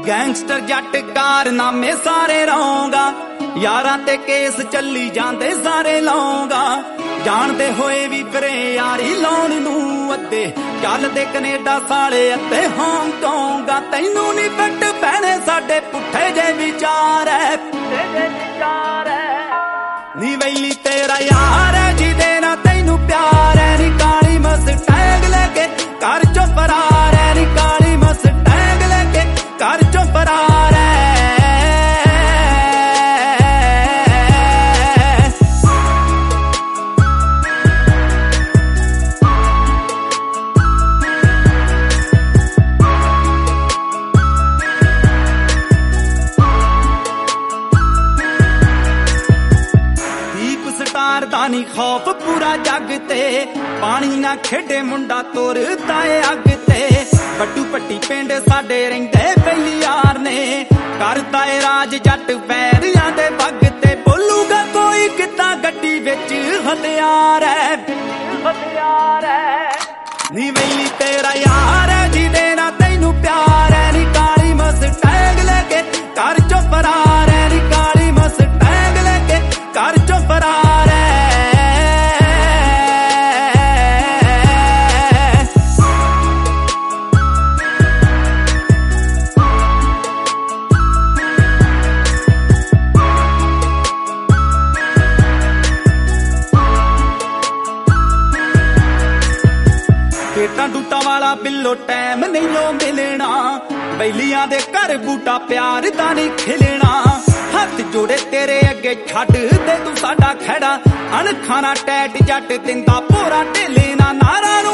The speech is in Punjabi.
ਗੈਂਗਸਟਰ ਜੱਟ ਕਾਰਨਾਮੇ ਸਾਰੇ ਰੌਂਗਾ, ਯਾਰਾਂ ਤੇ ਕੇਸ ਚੱਲੀ ਜਾਂਦੇ ਸਾਰੇ ਲੌਂਗਾ। ਜਾਣਦੇ ਹੋਏ ਵੀ ਫਿਰੇ ਯਾਰੀ ਲਾਉਣ ਨੂੰ ਅੱਧੇ, ਚੱਲਦੇ ਕੈਨੇਡਾ ਸਾਲੇ ਅੱਧੇ ਹਾਂਗਕਾਂਗ। ਤੈਨੂੰ ਨੀ ਫਿੱਟ ਪੈਣੇ ਸਾਡੇ ਪੁੱਠੇ ਜੇ ਵਿਚਾਰ ਐ, ਨੀ ਵੈਲੀ ਤੇਰਾ ਯਾਰ ਐ ਜਿਹਦੇ ਨਾਲ ਤੈਨੂੰ ਪਿਆਰ ਐ। ਨੀ ਕਾਲੀ ਮਸਟੈਂਗ ਲੈ ਕੇ ਘਰ ਚੋਂ ਫਰਾਰ ਐ, ਨੀ ਕਾਲੀ ਮਸਟੈਂਗ ਲੈ ਕੇ ਘਰ ਚੋਂ ਫਰਾਰ ਐ। ਸਟਾਰ ਦਾ ਨੀ ਖੌਫ ਪੂਰਾ ਜੱਗ ਤੇ, ਪਾਣੀ ਨਾ ਖੇਡੇ ਮੁੰਡਾ ਤੁਰਦਾ ਏ ਅੱਗ ਤੇ। ਵੱਡੂ ਪੱਟੀ ਪਿੰਡ ਸਾਡੇ ਰਹਿੰਦੇ ਬੇਲੀ ਯਾਰ ਨੇ, ਕਰਦਾ ਏ ਰਾਜ ਜੱਟ ਪੈਰਿਆਂ ਦੇ ਪੱਗ ਤੇ। ਬੋਲੂਗਾ ਕੋਈ ਕਿੱਦਾਂ ਗੱਡੀ ਵਿੱਚ ਹਥਿਆਰ ਐ, ਨੀ ਵੈਲੀ ਤੇਰਾ ਯਾਰ ਐ ਜਿਹਦੇ ਨਾਲ ਤੈਨੂੰ ਪਿਆਰ ਐ। ਨੀ ਕਾਲੀ ਮਸਟੈਂਗ ਲੈ ਕੇ ਘਰ ਚੋਂ ਫਰਾਰ ਐ, ਨੀ ਕਾਲੀ ਮਸਟੈਂਗ ਲੈ ਕੇ ਘਰ ਚੋਂ ਫਰਾਰ ਐ। ਖੇਤਾਂ ਡੂਟਾਂ ਵਾਲਾ ਬਿੱਲੋ ਟੈਮ ਨਹੀਂਓ ਮਿਲਣਾ, ਬੈਲੀਆਂ ਦੇ ਘਰ ਬੂਟਾ ਪਿਆਰ ਦਾ ਨਹੀਂ ਖਿਲਣਾ। ਹੱਥ ਜੋੜੇ ਤੇਰੇ ਅੱਗੇ ਛੱਡ ਦੇ ਤੂੰ ਸਾਡਾ ਖਹਿੜਾ, ਅਣਖਾਂ ਨਾ ਟੈਟ ਜੱਟ ਦਿੰਦਾ ਭੋਰਾ ਢੇਲੇ ਨਾ ਨਾਰਾ ਨੂੰ